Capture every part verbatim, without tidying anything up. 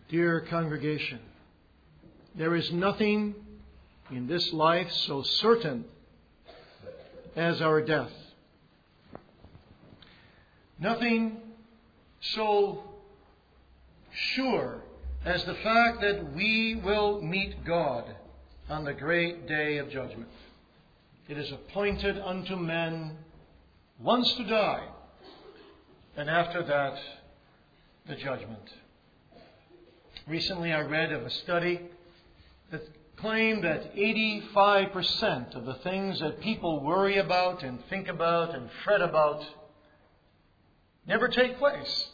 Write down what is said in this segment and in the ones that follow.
Dear congregation, there is nothing in this life so certain as our death. Nothing so sure as the fact that we will meet God on the great day of judgment. It is appointed unto men once to die, and after that, the judgment. Recently I read of a study that claimed that eighty-five percent of the things that people worry about and think about and fret about never take place.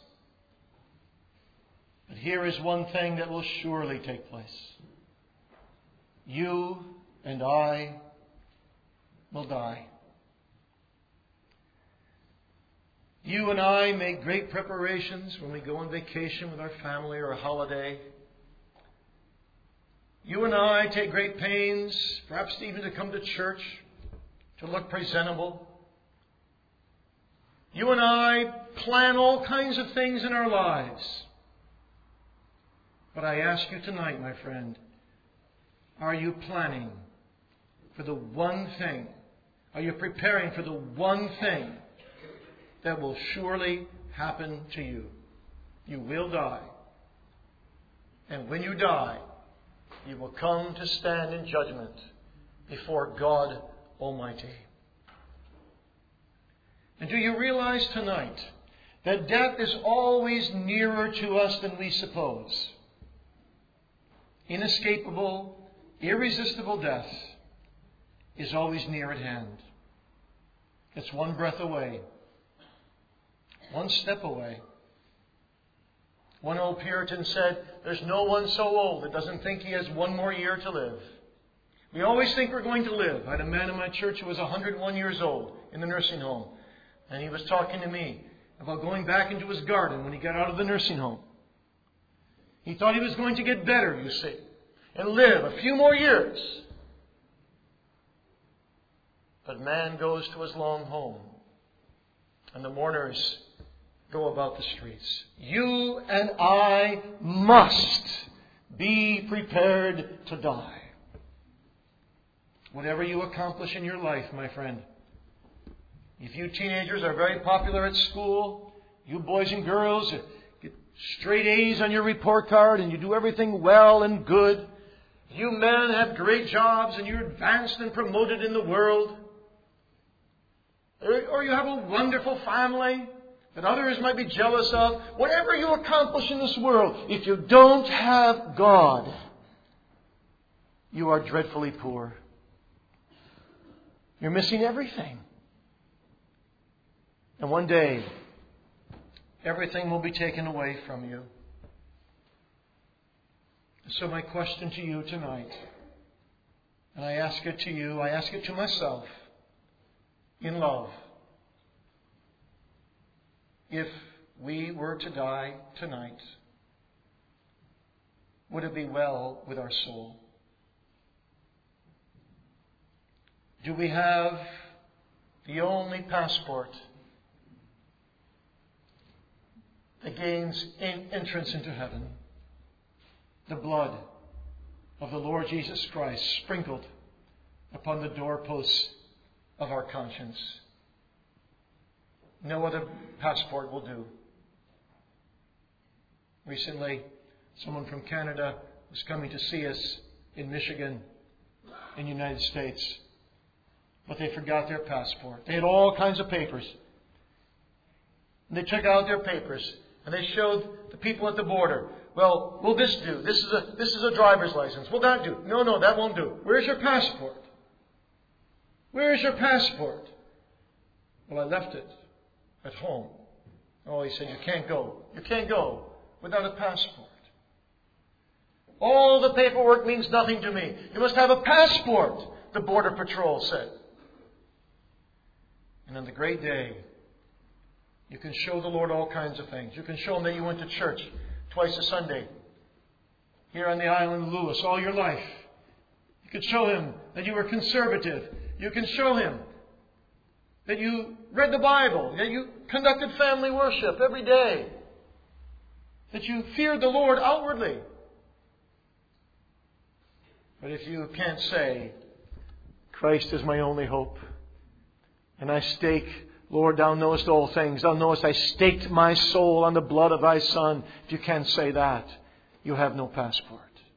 But here is one thing that will surely take place. You and I will die. You and I make great preparations when we go on vacation with our family or a holiday. You and I take great pains, perhaps even to come to church, to look presentable. You and I plan all kinds of things in our lives. But I ask you tonight, my friend, are you planning for the one thing? Are you preparing for the one thing that will surely happen to you? You will die. And when you die, you will come to stand in judgment before God Almighty. And do you realize tonight that death is always nearer to us than we suppose? Inescapable, irresistible death is always near at hand. It's one breath away. One step away. One old Puritan said, there's no one so old that doesn't think he has one more year to live. We always think we're going to live. I had a man in my church who was one hundred one years old in the nursing home. And he was talking to me about going back into his garden when he got out of the nursing home. He thought he was going to get better, you see, and live a few more years. But man goes to his long home, and the mourners go about the streets. You and I must be prepared to die. Whatever you accomplish in your life, my friend, if you teenagers are very popular at school, you boys and girls get straight A's on your report card and you do everything well and good, you men have great jobs and you're advanced and promoted in the world, or you have a wonderful family that others might be jealous of. Whatever you accomplish in this world, if you don't have God, you are dreadfully poor. You're missing everything. And one day, everything will be taken away from you. So my question to you tonight, and I ask it to you, I ask it to myself, in love. If we were to die tonight, would it be well with our soul? Do we have the only passport that gains entrance into heaven? The blood of the Lord Jesus Christ sprinkled upon the doorposts of our conscience. No other passport will do. Recently, someone from Canada was coming to see us in Michigan, in the United States. But they forgot their passport. They had all kinds of papers. And they took out their papers and they showed the people at the border. Well, will this do? This is a this is a driver's license. Will that do? No, no, that won't do. Where's your passport? Where's your passport? Well, I left it at home. Oh, he said, you can't go. You can't go without a passport. All the paperwork means nothing to me. You must have a passport, the Border Patrol said. And on the great day, you can show the Lord all kinds of things. You can show Him that you went to church twice a Sunday here on the island of Lewis all your life. You can show Him that you were conservative. You can show Him that you read the Bible, that you conducted family worship every day. that you feared the Lord outwardly. But if you can't say, Christ is my only hope, and I stake, Lord, Thou knowest all things. Thou knowest I staked my soul on the blood of Thy Son. If you can't say that, you have no passport.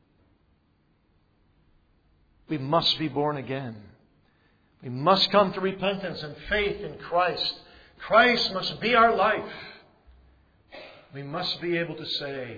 We must be born again. We must come to repentance and faith in Christ. Christ must be our life. We must be able to say,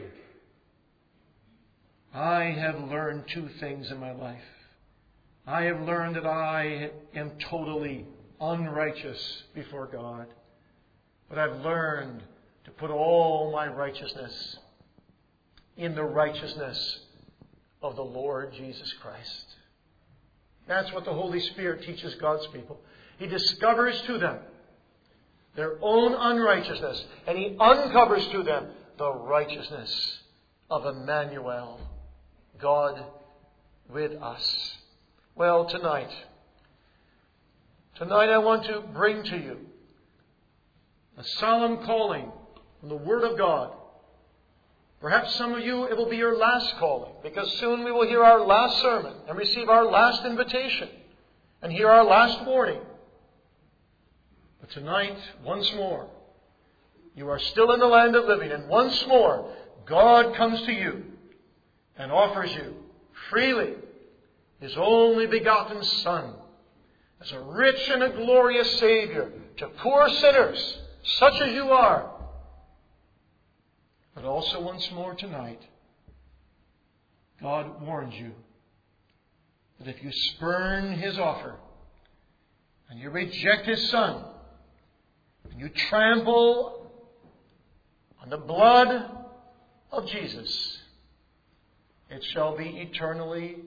I have learned two things in my life. I have learned that I am totally unrighteous before God. But I've learned to put all my righteousness in the righteousness of the Lord Jesus Christ. That's what the Holy Spirit teaches God's people. He discovers to them their own unrighteousness, and He uncovers to them the righteousness of Emmanuel, God with us. Well, tonight, tonight I want to bring to you a solemn calling from the Word of God. Perhaps some of you, it will be your last calling, because soon we will hear our last sermon and receive our last invitation and hear our last warning. But tonight, once more, you are still in the land of living, and once more, God comes to you and offers you freely His only begotten Son as a rich and a glorious Savior to poor sinners, such as you are. But also once more tonight, God warns you that if you spurn His offer and you reject His Son and you trample on the blood of Jesus, it shall be eternally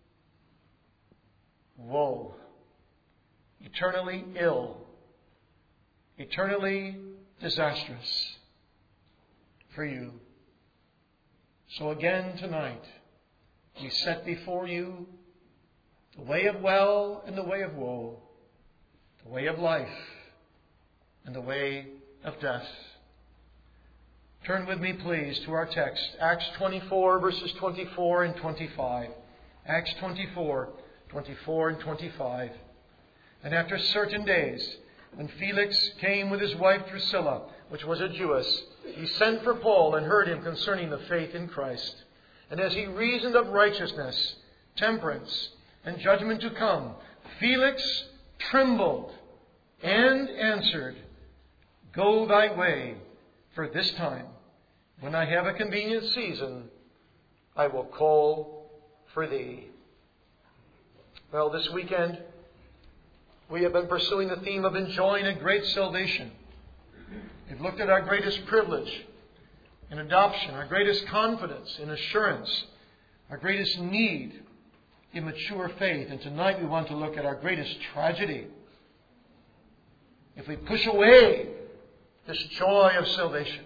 woe, eternally ill, eternally disastrous for you. So again tonight, we set before you the way of well and the way of woe, the way of life and the way of death. Turn with me, please, to our text, Acts twenty-four, verses twenty-four and twenty-five. Acts twenty-four, twenty-four and twenty-five. And after certain days, when Felix came with his wife Drusilla, which was a Jewess, he sent for Paul and heard him concerning the faith in Christ. And as he reasoned of righteousness, temperance, and judgment to come, Felix trembled and answered, Go thy way, for this time, when I have a convenient season, I will call for thee. Well, this weekend, we have been pursuing the theme of enjoying a great salvation. We've looked at our greatest privilege in adoption, our greatest confidence in assurance, our greatest need in mature faith. And tonight we want to look at our greatest tragedy. If we push away this joy of salvation,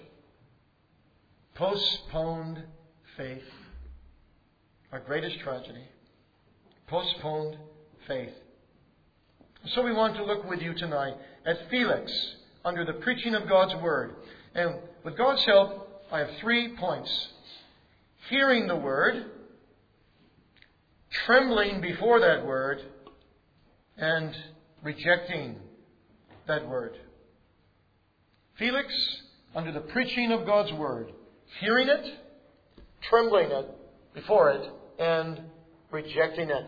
postponed faith, our greatest tragedy, postponed faith. So we want to look with you tonight at Felix under the preaching of God's Word. And with God's help, I have three points. Hearing the Word, trembling before that Word, and rejecting that Word. Felix under the preaching of God's Word. Hearing it, trembling it before it, and rejecting it.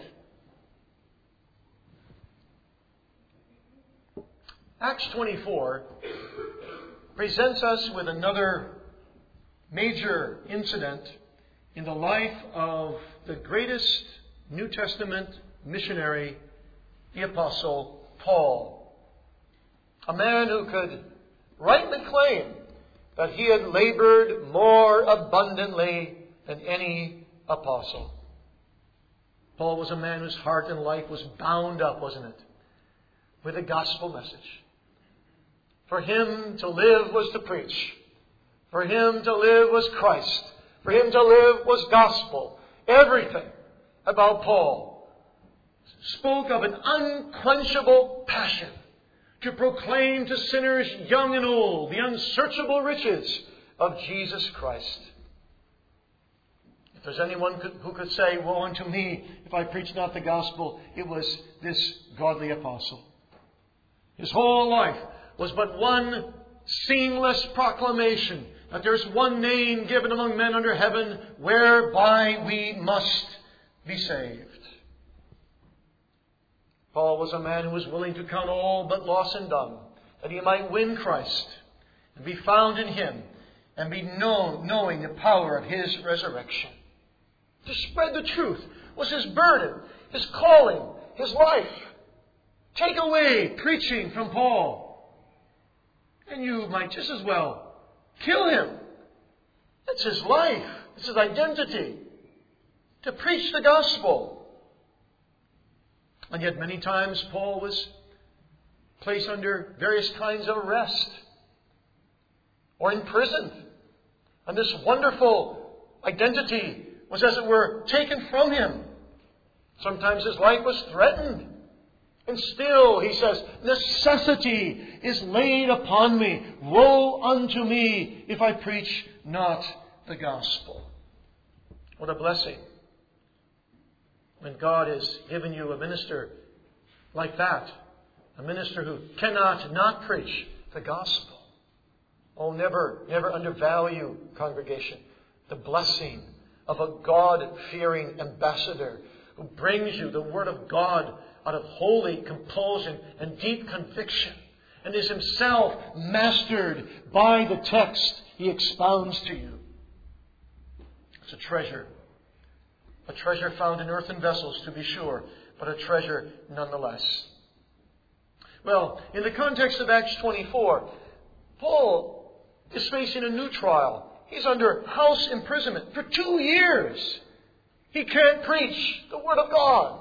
Acts twenty-four presents us with another major incident in the life of the greatest New Testament missionary, the Apostle Paul. A man who could rightly claim that he had labored more abundantly than any apostle. Paul was a man whose heart and life was bound up, wasn't it, with the gospel message. For him to live was to preach. For him to live was Christ. For him to live was gospel. Everything about Paul spoke of an unquenchable passion to proclaim to sinners young and old the unsearchable riches of Jesus Christ. If there's anyone who could say, woe unto me if I preach not the gospel, it was this godly apostle. His whole life was but one seamless proclamation that there's one name given among men under heaven whereby we must be saved. Paul was a man who was willing to count all but loss and done, that he might win Christ and be found in Him and be known, knowing the power of His resurrection. To spread the truth was his burden, his calling, his life. Take away preaching from Paul, and you might just as well kill him. It's his life. It's his identity. To preach the gospel. And yet many times Paul was placed under various kinds of arrest or imprisoned. And this wonderful identity was, as it were, taken from him. Sometimes his life was threatened. And still, he says, necessity is laid upon me. Woe unto me if I preach not the gospel. What a blessing when God has given you a minister like that. A minister who cannot not preach the gospel. Oh, never, never undervalue, congregation, the blessing of a God-fearing ambassador who brings you the Word of God out of holy compulsion and deep conviction, and is himself mastered by the text he expounds to you. It's a treasure. A treasure found in earthen vessels, to be sure, but a treasure nonetheless. Well, in the context of Acts twenty-four, Paul is facing a new trial. He's under house imprisonment for two years. He can't preach the Word of God.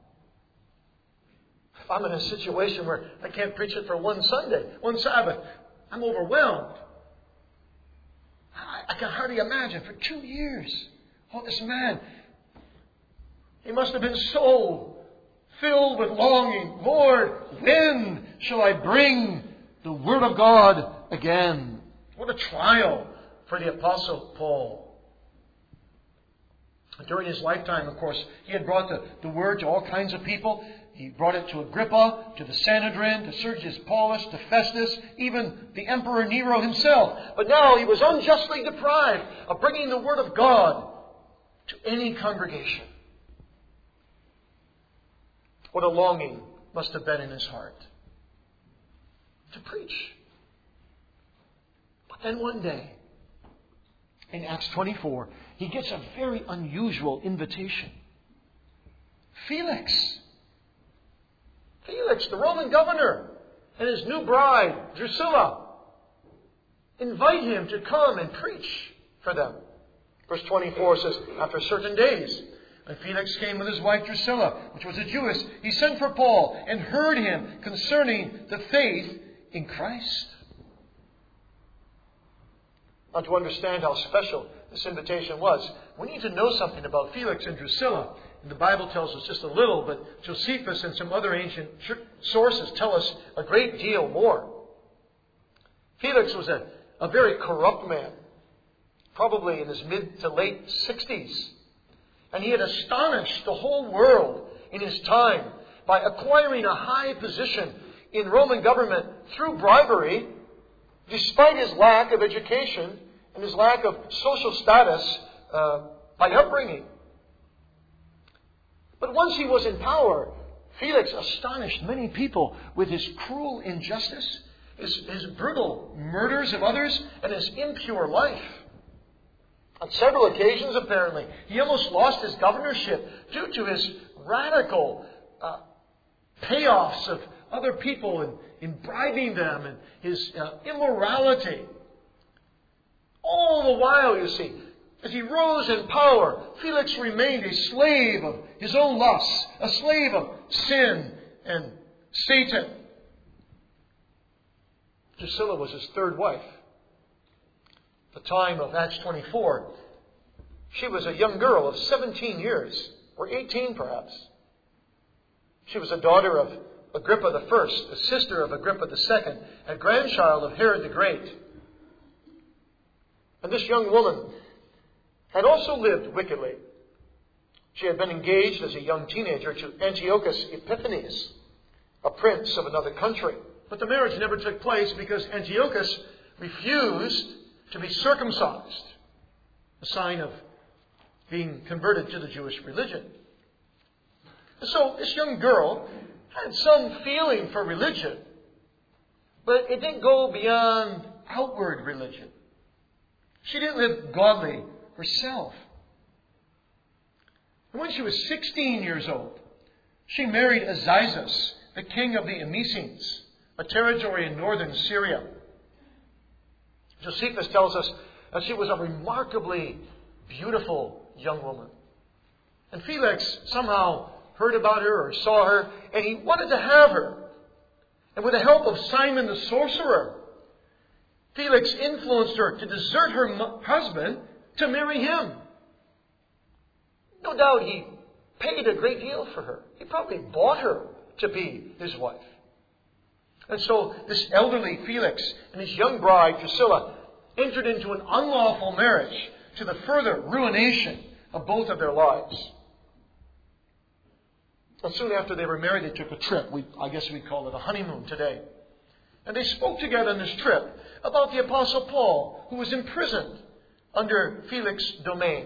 If I'm in a situation where I can't preach it for one Sunday, one Sabbath, I'm overwhelmed. I, I can hardly imagine. For two years. Oh, this man, he must have been so filled with longing. Lord, when shall I bring the Word of God again? What a trial for the Apostle Paul. During his lifetime, of course, he had brought the, the Word to all kinds of people. He brought it to Agrippa, to the Sanhedrin, to Sergius Paulus, to Festus, even the Emperor Nero himself. But now he was unjustly deprived of bringing the Word of God to any congregation. What a longing must have been in his heart to preach. But then one day, in Acts twenty-four, he gets a very unusual invitation. Felix, Felix, the Roman governor, and his new bride, Drusilla, invite him to come and preach for them. Verse twenty-four says, after certain days, when Felix came with his wife Drusilla, which was a Jewess, he sent for Paul and heard him concerning the faith in Christ. Now, to understand how special this invitation was, we need to know something about Felix and Drusilla. And the Bible tells us just a little, but Josephus and some other ancient sources tell us a great deal more. Felix was a, a very corrupt man, probably in his mid to late sixties. And he had astonished the whole world in his time by acquiring a high position in Roman government through bribery, despite his lack of education and his lack of social status uh, by upbringing. But once he was in power, Felix astonished many people with his cruel injustice, his, his brutal murders of others, and his impure life. On several occasions, apparently, he almost lost his governorship due to his radical uh, payoffs of other people and in bribing them and his uh, immorality. All the while, you see, as he rose in power, Felix remained a slave of his own lusts, a slave of sin and Satan. Drusilla was his third wife. At the time of Acts twenty-four, she was a young girl of seventeen years, or eighteen perhaps. She was a daughter of Agrippa the First, a sister of Agrippa the Second, a grandchild of Herod the Great. And this young woman had also lived wickedly. She had been engaged as a young teenager to Antiochus Epiphanes, a prince of another country. But the marriage never took place because Antiochus refused to be circumcised, a sign of being converted to the Jewish religion. And so this young girl had some feeling for religion, but it didn't go beyond outward religion. She didn't live godly herself. And when she was sixteen years old, she married Azizus, the king of the Emesines, a territory in northern Syria. Josephus tells us that she was a remarkably beautiful young woman. And Felix somehow heard about her or saw her, and he wanted to have her. And with the help of Simon the sorcerer, Felix influenced her to desert her husband to marry him. No doubt he paid a great deal for her. He probably bought her to be his wife. And so this elderly Felix and his young bride, Drusilla, entered into an unlawful marriage to the further ruination of both of their lives. And soon after they were married, they took a trip. We, I guess we call it a honeymoon today. And they spoke together on this trip about the Apostle Paul, who was imprisoned under Felix's domain.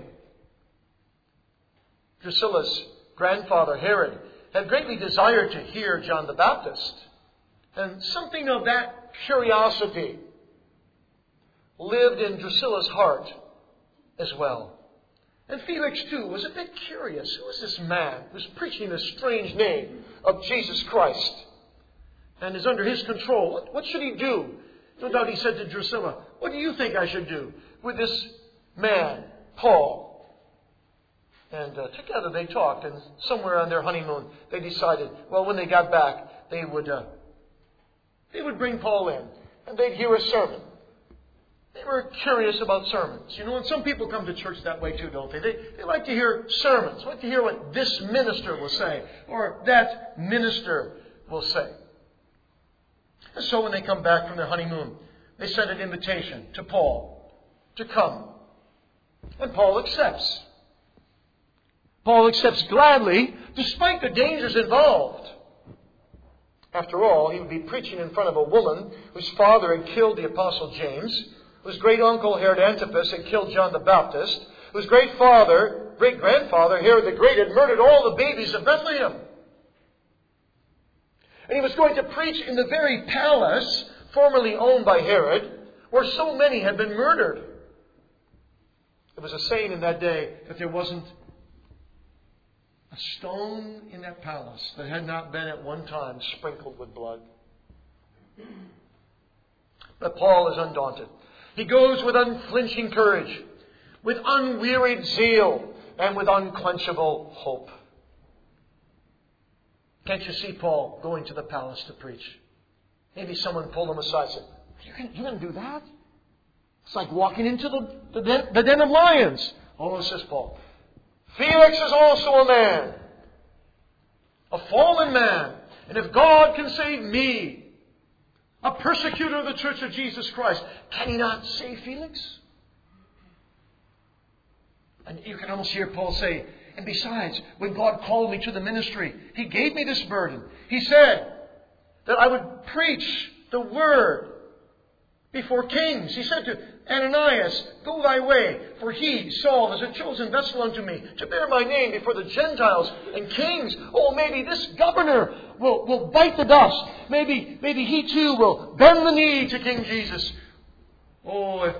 Drusilla's grandfather, Herod, had greatly desired to hear John the Baptist. And something of that curiosity lived in Drusilla's heart as well. And Felix, too, was a bit curious. Who is this man who's preaching this strange name of Jesus Christ and is under his control? What, what should he do? No doubt he said to Drusilla, "What do you think I should do with this man, Paul?" And uh, together they talked, and somewhere on their honeymoon they decided, well, when they got back, they would uh, they would bring Paul in, and they'd hear a sermon. They were curious about sermons. You know, and some people come to church that way too, don't they? They, they like to hear sermons. They like to hear what this minister will say, or that minister will say. And so when they come back from their honeymoon, they send an invitation to Paul to come. And Paul accepts. Paul accepts gladly, despite the dangers involved. After all, he would be preaching in front of a woman whose father had killed the Apostle James, whose great-uncle Herod Antipas had killed John the Baptist, whose great-father, great-grandfather, Herod the Great, had murdered all the babies of Bethlehem. And he was going to preach in the very palace formerly owned by Herod, where so many had been murdered. It was a saying in that day that there wasn't a stone in that palace that had not been at one time sprinkled with blood. But Paul is undaunted. He goes with unflinching courage, with unwearied zeal, and with unquenchable hope. Can't you see Paul going to the palace to preach? Maybe someone pulled him aside and said, "You're going to do that? It's like walking into the, the, den, the den of lions." "Oh," says Paul, "Felix is also a man, a fallen man. And if God can save me, a persecutor of the Church of Jesus Christ, can He not save Felix?" And you can almost hear Paul say, "And besides, when God called me to the ministry, He gave me this burden. He said that I would preach the word before kings. He said to Ananias, 'Go thy way, for he, Saul, is a chosen vessel unto me, to bear my name before the Gentiles and kings.' Oh, maybe this governor will, will bite the dust. Maybe, maybe he too will bend the knee to King Jesus. Oh, if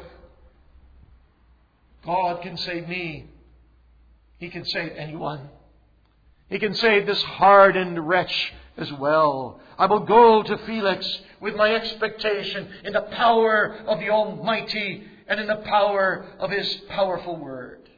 God can save me, He can save anyone. He can save this hardened wretch as well. I will go to Felix with my expectation in the power of the Almighty and in the power of His powerful word."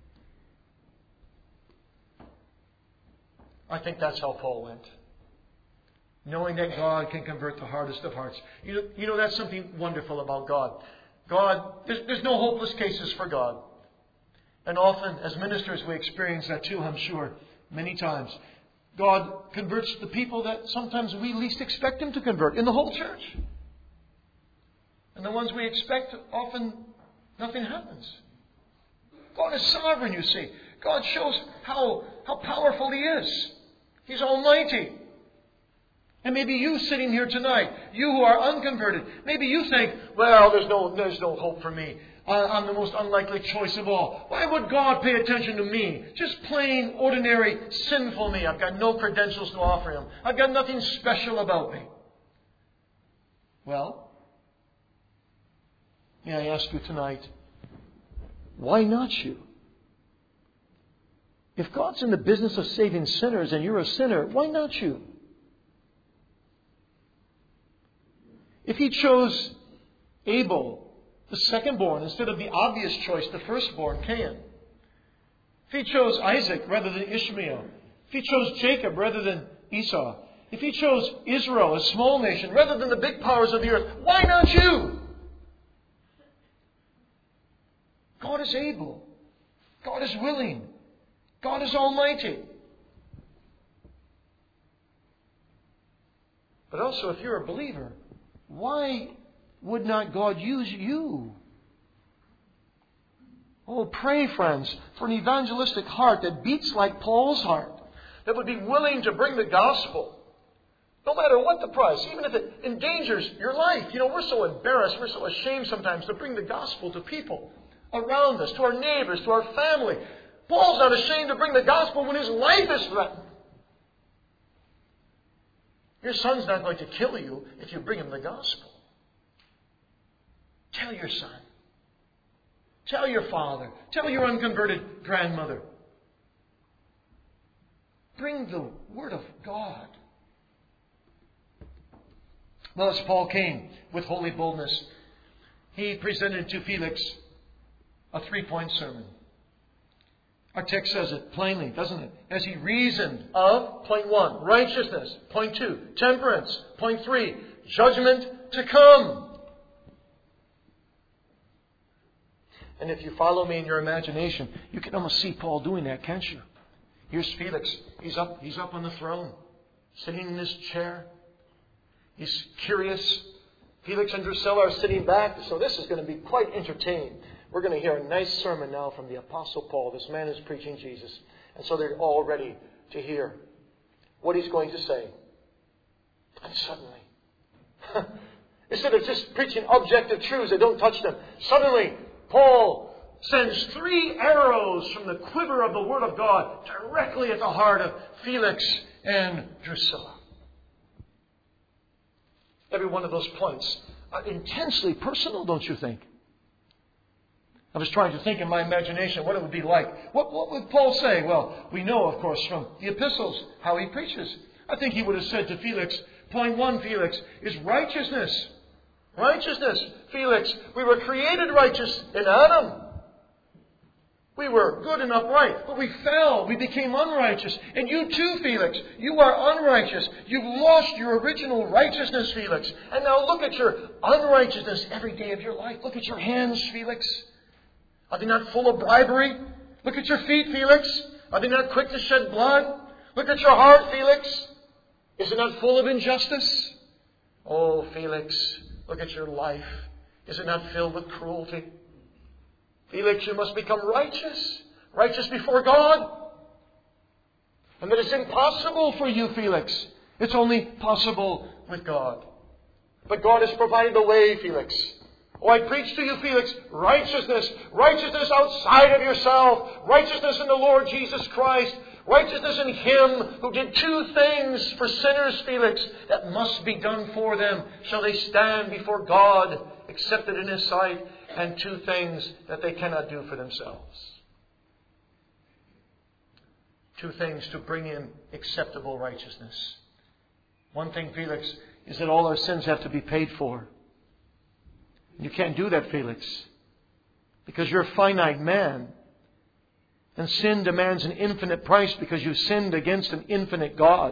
I think that's how Paul went. Knowing that God can convert the hardest of hearts. You know, you know that's something wonderful about God. God, there's, there's no hopeless cases for God. And often, as ministers, we experience that too, I'm sure, many times. God converts the people that sometimes we least expect Him to convert in the whole church. And the ones we expect often Nothing happens. God is sovereign, you see. God shows how, how powerful He is. He's almighty. And maybe you sitting here tonight, you who are unconverted, maybe you think, well, there's no, there's no hope for me. I'm the most unlikely choice of all. Why would God pay attention to me? Just plain, ordinary, sinful me. I've got no credentials to offer Him. I've got nothing special about me. Well, may I ask you tonight, why not you? If God's in the business of saving sinners and you're a sinner, why not you? If He chose Abel, the second-born, instead of the obvious choice, the firstborn, Cain. If He chose Isaac rather than Ishmael. If He chose Jacob rather than Esau. If He chose Israel, a small nation, rather than the big powers of the earth, why not you? God is able. God is willing. God is almighty. But also, if you're a believer, why would not God use you? Oh, pray, friends, for an evangelistic heart that beats like Paul's heart, that would be willing to bring the gospel, no matter what the price, even if it endangers your life. You know, we're so embarrassed, we're so ashamed sometimes to bring the gospel to people around us, to our neighbors, to our family. Paul's not ashamed to bring the gospel when his life is threatened. Your son's not going to kill you if you bring him the gospel. Tell your son. Tell your father. Tell your unconverted grandmother. Bring the Word of God. Well, as Paul came with holy boldness, he presented to Felix a three-point sermon. Our text says it plainly, doesn't it? As he reasoned of, point one, righteousness. Point two, temperance. Point three, judgment to come. And if you follow me in your imagination, you can almost see Paul doing that, can't you? Here's Felix. He's up, he's up on the throne, sitting in his chair. He's curious. Felix and Drusilla are sitting back. So this is going to be quite entertaining. We're going to hear a nice sermon now from the Apostle Paul. This man is preaching Jesus. And so they're all ready to hear what he's going to say. And suddenly, instead of just preaching objective truths that don't touch them, suddenly Paul sends three arrows from the quiver of the Word of God directly at the heart of Felix and Drusilla. Every one of those points are intensely personal, don't you think? I was trying to think in my imagination what it would be like. What, what would Paul say? Well, we know, of course, from the epistles how he preaches. I think he would have said to Felix, point one, Felix, is righteousness. Righteousness, Felix. We were created righteous in Adam. We were good and upright, but we fell. We became unrighteous. And you too, Felix, you are unrighteous. You've lost your original righteousness, Felix. And now look at your unrighteousness every day of your life. Look at your hands, Felix. Are they not full of bribery? Look at your feet, Felix. Are they not quick to shed blood? Look at your heart, Felix. Is it not full of injustice? Oh, Felix, look at your life. Is it not filled with cruelty? Felix, you must become righteous. Righteous before God. And that it's impossible for you, Felix. It's only possible with God. But God has provided the way, Felix. Oh, I preach to you, Felix, righteousness. Righteousness outside of yourself. Righteousness in the Lord Jesus Christ. Righteousness in Him who did two things for sinners, Felix, that must be done for them. Shall they stand before God, accepted in His sight, and two things that they cannot do for themselves. Two things to bring in acceptable righteousness. One thing, Felix, is that all our sins have to be paid for. You can't do that, Felix, because you're a finite man. And sin demands an infinite price because you've sinned against an infinite God.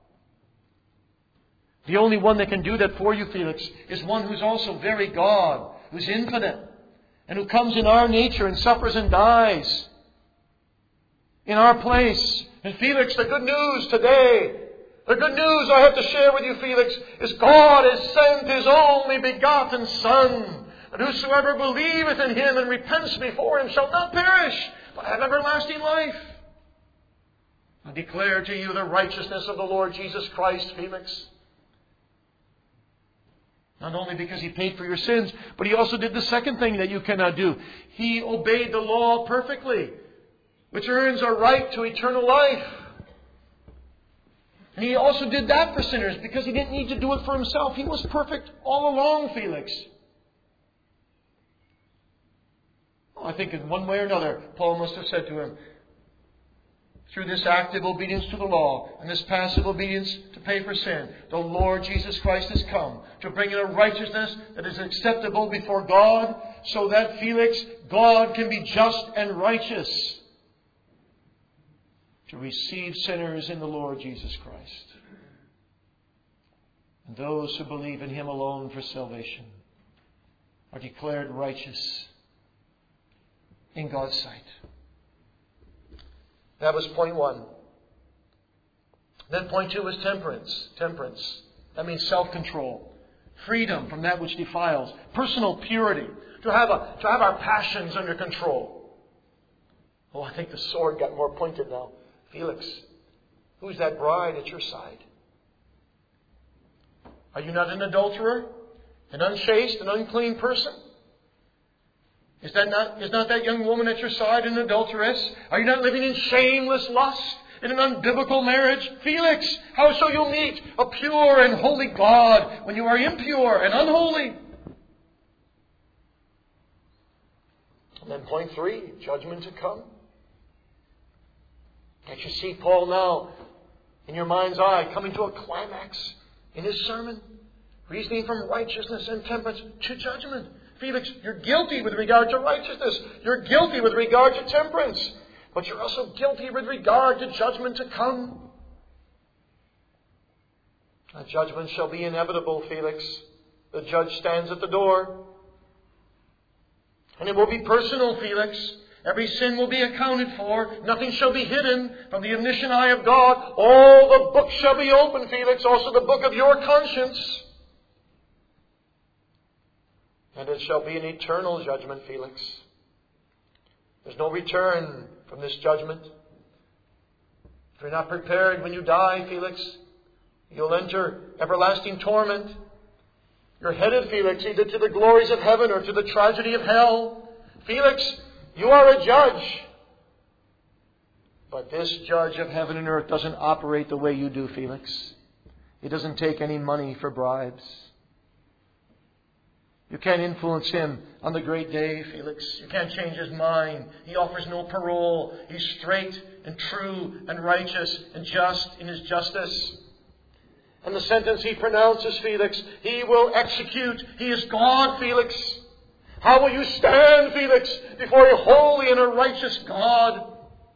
The only one that can do that for you, Felix, is one who's also very God, who's infinite, and who comes in our nature and suffers and dies in our place. And Felix, the good news today, the good news I have to share with you, Felix, is God has sent His only begotten Son, And whosoever believeth in him and repents before him shall not perish, but have everlasting life. I declare to you the righteousness of the Lord Jesus Christ, Felix. Not only because he paid for your sins, but he also did the second thing that you cannot do. He obeyed the law perfectly, which earns a right to eternal life. And he also did that for sinners because he didn't need to do it for himself. He was perfect all along, Felix. Well, I think in one way or another, Paul must have said to him, through this active obedience to the law and this passive obedience to pay for sin, the Lord Jesus Christ has come to bring in a righteousness that is acceptable before God, so that, Felix, God can be just and righteous to receive sinners in the Lord Jesus Christ. And those who believe in him alone for salvation are declared righteous in God's sight. That was point one. Then point two was temperance. Temperance. That means self-control. Freedom from that which defiles. Personal purity. To have, a, to have our passions under control. Oh, I think the sword got more pointed now. Felix, who's that bride at your side? Are you not an adulterer? An unchaste, an unclean person? Is that not, is not that young woman at your side an adulteress? Are you not living in shameless lust, in an unbiblical marriage? Felix, how shall you meet a pure and holy God when you are impure and unholy? And then point three, judgment to come. Can't you see Paul now, in your mind's eye, coming to a climax in his sermon? Reasoning from righteousness and temperance to judgment. Felix, you're guilty with regard to righteousness. You're guilty with regard to temperance. But you're also guilty with regard to judgment to come. That judgment shall be inevitable, Felix. The judge stands at the door. And it will be personal, Felix. Every sin will be accounted for. Nothing shall be hidden from the omniscient eye of God. All the books shall be opened, Felix. Also the book of your conscience. And it shall be an eternal judgment, Felix. There's no return from this judgment. If you're not prepared when you die, Felix, you'll enter everlasting torment. You're headed, Felix, either to the glories of heaven or to the tragedy of hell. Felix, you are a judge. But this judge of heaven and earth doesn't operate the way you do, Felix. He doesn't take any money for bribes. You can't influence him on the great day, Felix. You can't change his mind. He offers no parole. He's straight and true and righteous and just in his justice. And the sentence he pronounces, Felix, he will execute. He is God, Felix. How will you stand, Felix, before a holy and a righteous God?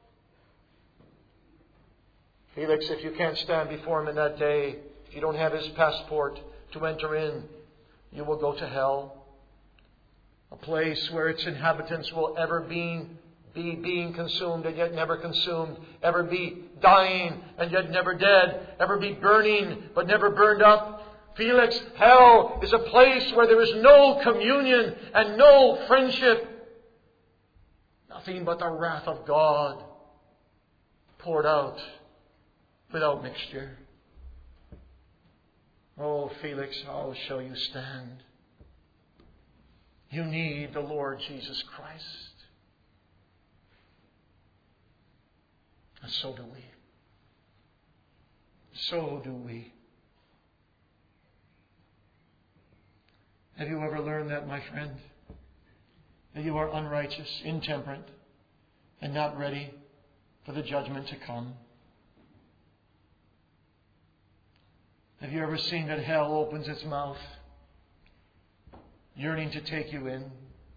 Felix, if you can't stand before him in that day, if you don't have his passport to enter in, you will go to hell. A place where its inhabitants will ever be, be being consumed and yet never consumed. Ever be dying and yet never dead. Ever be burning but never burned up. Felix, hell is a place where there is no communion and no friendship. Nothing but the wrath of God poured out without mixture. Oh, Felix, how shall you stand? You need the Lord Jesus Christ. And so do we. So do we. Have you ever learned that, my friend? That you are unrighteous, intemperate, and not ready for the judgment to come? Have you ever seen that hell opens its mouth, yearning to take you in?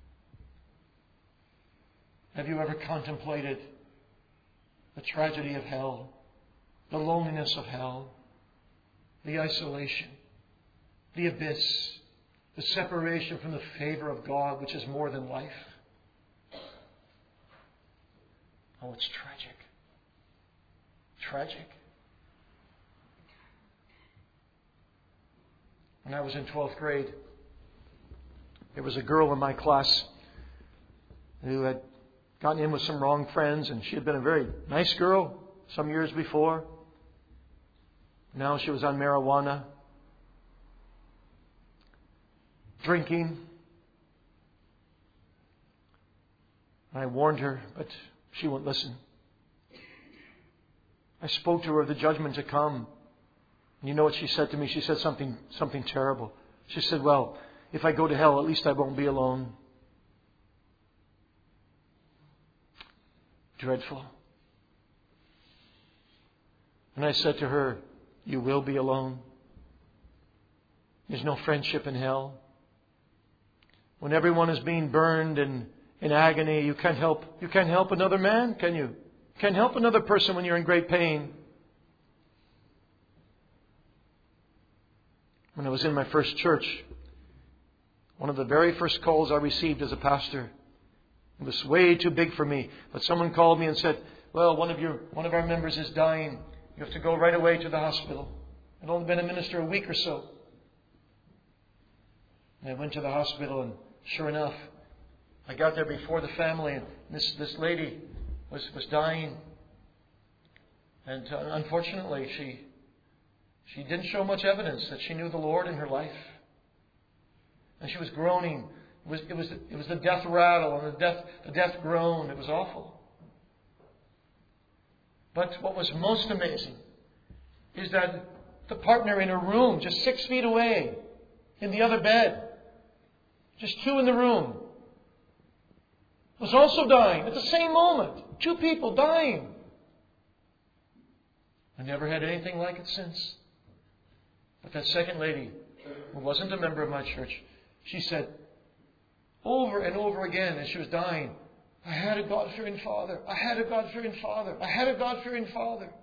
Have you ever contemplated the tragedy of hell, the loneliness of hell, the isolation, the abyss, the separation from the favor of God, which is more than life? Oh, it's tragic. Tragic. When I was in twelfth grade, There was a girl in my class who had gotten in with some wrong friends, and she had been a very nice girl some years before. Now she was on marijuana, drinking. I warned her, but she wouldn't listen. I spoke to her of the judgment to come. And you know what she said to me? She said something, something terrible. She said, well, if I go to hell, at least I won't be alone. Dreadful. And I said to her, you will be alone. There's no friendship in hell. When everyone is being burned and in agony, you can't help you can't help another man, can you? You can't help another person when you're in great pain. When I was in my first church, one of the very first calls I received as a pastor, it was way too big for me. But someone called me and said, well, one of your one of our members is dying. You have to go right away to the hospital. I'd only been a minister a week or so. And I went to the hospital, and sure enough, I got there before the family, and this, this lady was, was dying. And uh, unfortunately, she she didn't show much evidence that she knew the Lord in her life. And she was groaning. It was, it was, it was the death rattle and the death, the death groan. It was awful. But what was most amazing is that the partner in her room, just six feet away, in the other bed, just two in the room, was also dying at the same moment. Two people dying. I never had anything like it since. But that second lady, who wasn't a member of my church, she said over and over again as she was dying, I had a God-fearing father. I had a God-fearing father. I had a God-fearing father.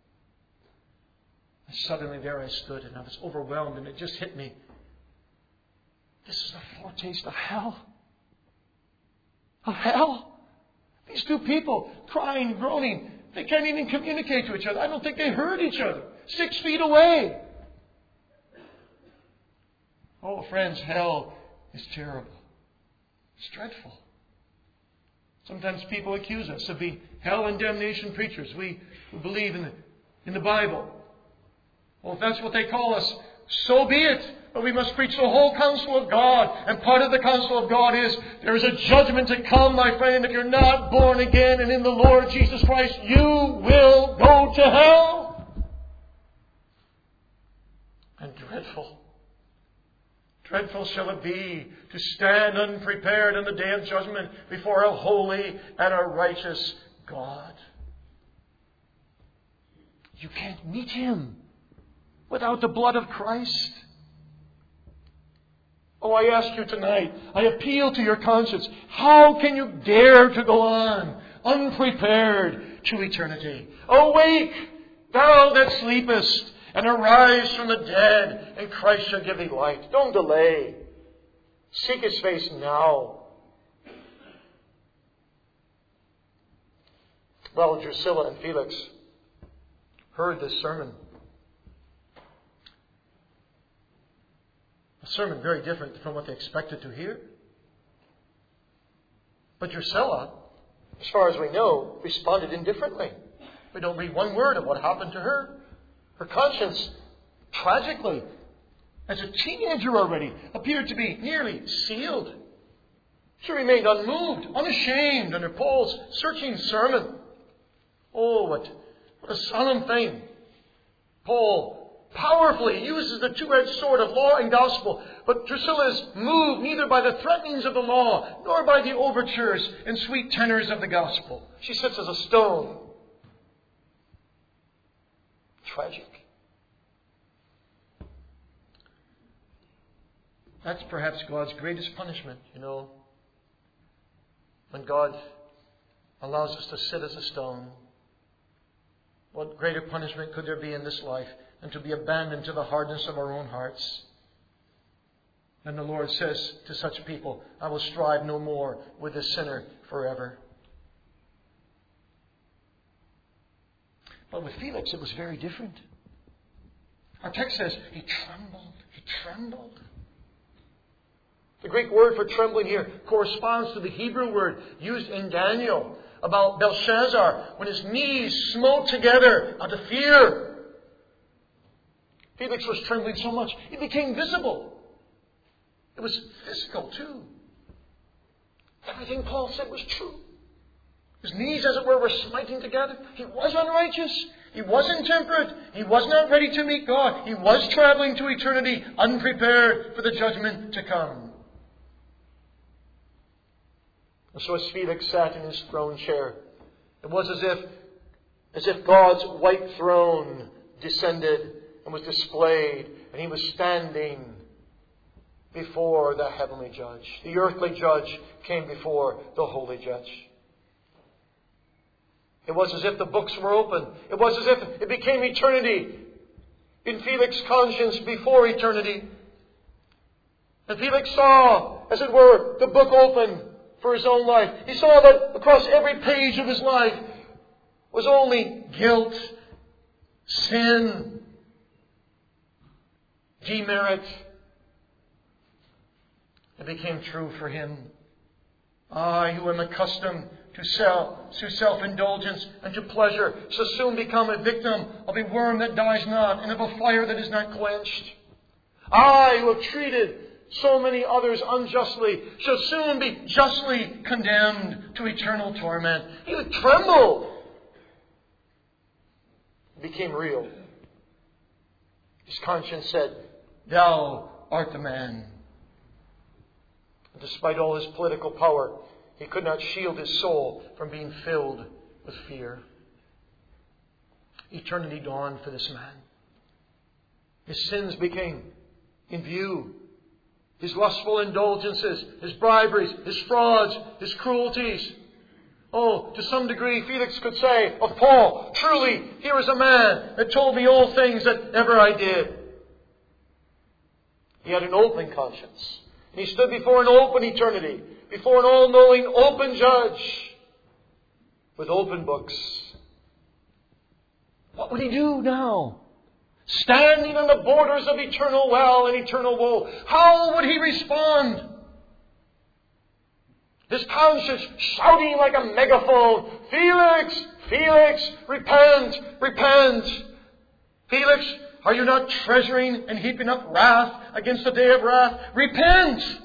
And suddenly there I stood, and I was overwhelmed, and it just hit me. This is a foretaste of hell. Of hell. These two people crying, groaning. They can't even communicate to each other. I don't think they heard each other. Six feet away. Oh, friends, hell is terrible. It's dreadful. Sometimes people accuse us of being hell and damnation preachers. We who believe in the, in the Bible. Well, if that's what they call us, so be it. But we must preach the whole counsel of God. And part of the counsel of God is there is a judgment to come, my friend. And if you're not born again and in the Lord Jesus Christ, you will go to hell. And dreadful. Dreadful shall it be to stand unprepared on the day of judgment before a holy and a righteous God. You can't meet Him without the blood of Christ. Oh, I ask you tonight, I appeal to your conscience. How can you dare to go on unprepared to eternity? Awake, thou that sleepest, and arise from the dead, and Christ shall give thee light. Don't delay. Seek His face now. Well, Drusilla and Felix heard this sermon. A sermon very different from what they expected to hear. But Drusilla, as far as we know, responded indifferently. We don't read one word of what happened to her. Her conscience, tragically, as a teenager already, appeared to be nearly sealed. She remained unmoved, unashamed under Paul's searching sermon. Oh, what, what a solemn thing. Paul powerfully uses the two-edged sword of law and gospel, but Drusilla is moved neither by the threatenings of the law nor by the overtures and sweet tenors of the gospel. She sits as a stone. Tragic. That's perhaps God's greatest punishment, you know. When God allows us to sit as a stone. What greater punishment could there be in this life than to be abandoned to the hardness of our own hearts? And the Lord says to such people, I will strive no more with the sinner forever. But with Felix, it was very different. Our text says he trembled. He trembled. The Greek word for trembling here corresponds to the Hebrew word used in Daniel about Belshazzar when his knees smote together out of fear. Felix was trembling so much it became visible. It was physical too. Everything Paul said was true. His knees, as it were, were smiting together. He was unrighteous. He was intemperate. He was not ready to meet God. He was traveling to eternity, unprepared for the judgment to come. And so as Felix sat in his throne chair, it was as if, as if God's white throne descended and was displayed, and he was standing before the heavenly judge. The earthly judge came before the holy judge. It was as if the books were open. It was as if it became eternity in Felix's conscience before eternity. And Felix saw, as it were, the book open for his own life. He saw that across every page of his life was only guilt, sin, demerit. It became true for him. I, who am accustomed to self, to self-indulgence and to pleasure, shall soon become a victim of a worm that dies not and of a fire that is not quenched. I, who have treated so many others unjustly, shall soon be justly condemned to eternal torment. He would tremble. It became real. His conscience said, "Thou art the man." Despite all his political power, he could not shield his soul from being filled with fear. Eternity dawned for this man. His sins became in view. His lustful indulgences, his briberies, his frauds, his cruelties. Oh, to some degree, Felix could say of Paul, "Truly, here is a man that told me all things that ever I did." He had an open conscience. He stood before an open eternity, before an all-knowing, open judge, with open books. What would he do now? Standing on the borders of eternal well and eternal woe, how would he respond? His conscience shouting like a megaphone, "Felix, Felix, repent, repent. Felix, are you not treasuring and heaping up wrath against the day of wrath? Repent!"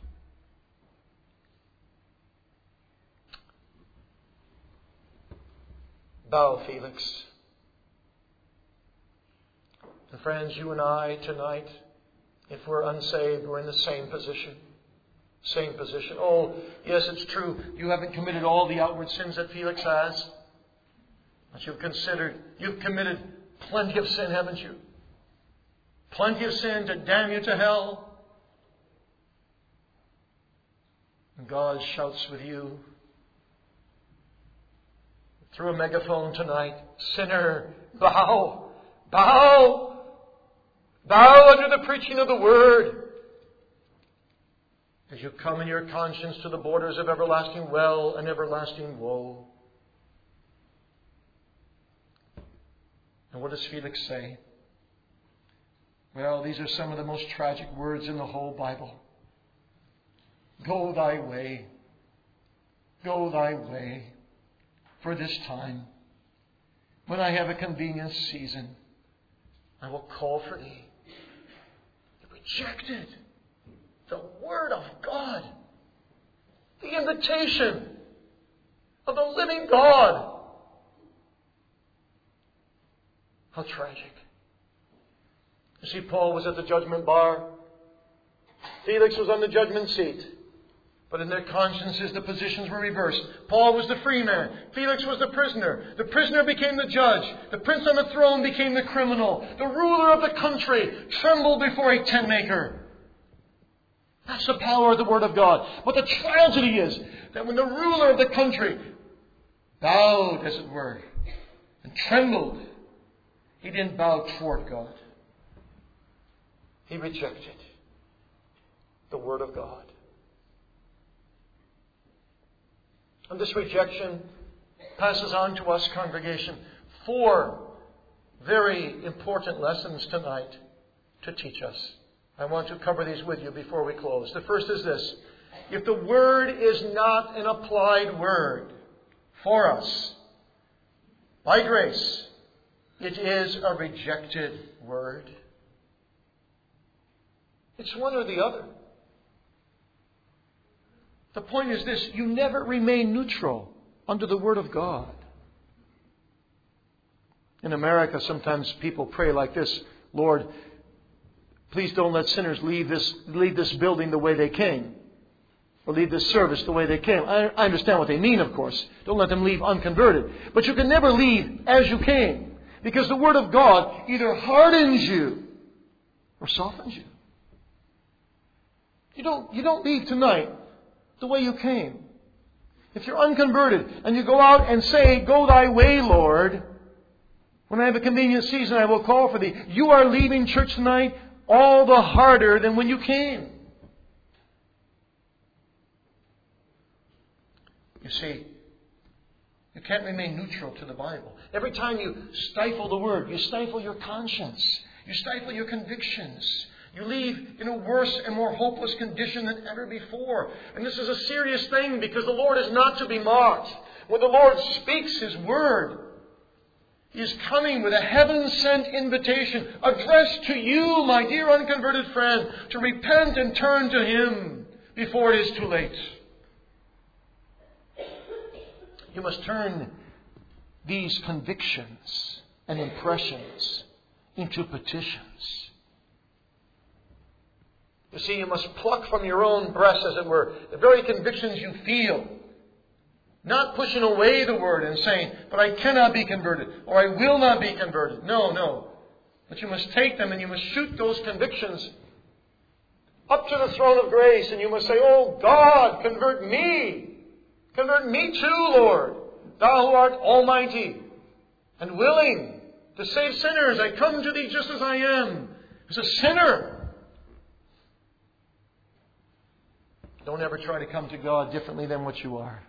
Bow, Felix. And friends, you and I tonight, if we're unsaved, we're in the same position. Same position. Oh, yes, it's true. You haven't committed all the outward sins that Felix has. But you've considered, you've committed plenty of sin, haven't you? Plenty of sin to damn you to hell. And God shouts with you through a megaphone tonight, "Sinner, bow, bow, bow under the preaching of the Word. As you come in your conscience to the borders of everlasting well and everlasting woe." And what does Felix say? Well, these are some of the most tragic words in the whole Bible. "Go thy way, go thy way, for this time. When I have a convenient season, I will call for thee." He rejected the Word of God, the invitation of the living God. How tragic. You see, Paul was at the judgment bar. Felix was on the judgment seat. But in their consciences, the positions were reversed. Paul was the free man. Felix was the prisoner. The prisoner became the judge. The prince on the throne became the criminal. The ruler of the country trembled before a tent maker. That's the power of the Word of God. But the tragedy is that when the ruler of the country bowed, as it were, and trembled, he didn't bow toward God. He rejected the Word of God. And this rejection passes on to us, congregation, four very important lessons tonight to teach us. I want to cover these with you before we close. The first is this. If the Word is not an applied Word for us, by grace, it is a rejected Word. It's one or the other. The point is this. You never remain neutral under the Word of God. In America, sometimes people pray like this. Lord, please don't let sinners leave this, leave this building the way they came. Or leave this service the way they came. I, I understand what they mean, of course. Don't let them leave unconverted. But you can never leave as you came. Because the Word of God either hardens you or softens you. You don't, you don't leave tonight the way you came. If you're unconverted and you go out and say, "Go thy way, Lord. When I have a convenient season, I will call for thee." You are leaving church tonight all the harder than when you came. You see, you can't remain neutral to the Bible. Every time you stifle the Word, you stifle your conscience. You stifle your convictions. You leave in a worse and more hopeless condition than ever before. And this is a serious thing because the Lord is not to be mocked. When the Lord speaks His Word, He is coming with a heaven-sent invitation addressed to you, my dear unconverted friend, to repent and turn to Him before it is too late. You must turn these convictions and impressions into petitions. You see, you must pluck from your own breast, as it were, the very convictions you feel. Not pushing away the Word and saying, "But I cannot be converted," or "I will not be converted." No, no. But you must take them and you must shoot those convictions up to the throne of grace. And you must say, "Oh God, convert me. Convert me too, Lord. Thou who art almighty and willing to save sinners. I come to Thee just as I am, as a sinner." Don't ever try to come to God differently than what you are.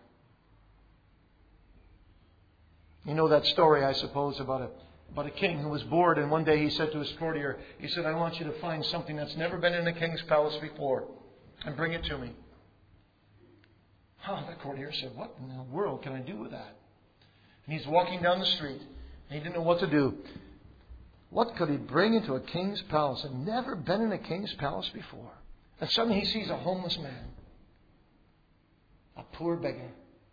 You know that story, I suppose, about a, about a king who was bored, and one day he said to his courtier, he said, "I want you to find something that's never been in a king's palace before and bring it to me." Oh, the courtier said, "What in the world can I do with that?" And he's walking down the street, and he didn't know what to do. What could he bring into a king's palace? Had never been in a king's palace before. And suddenly he sees a homeless man, a poor beggar.